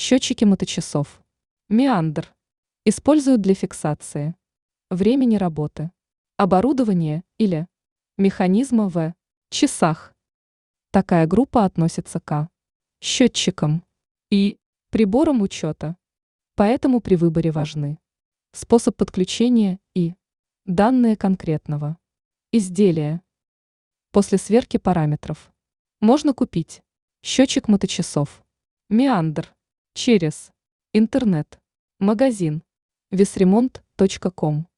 Счетчики моточасов. Меандр. Используют для фиксации времени работы, оборудования или механизма в часах. Такая группа относится к счетчикам и приборам учета. Поэтому при выборе важны способ подключения и данные конкретного изделия. После сверки параметров можно купить счетчик моточасов Меандр через интернет-магазин visremont.com.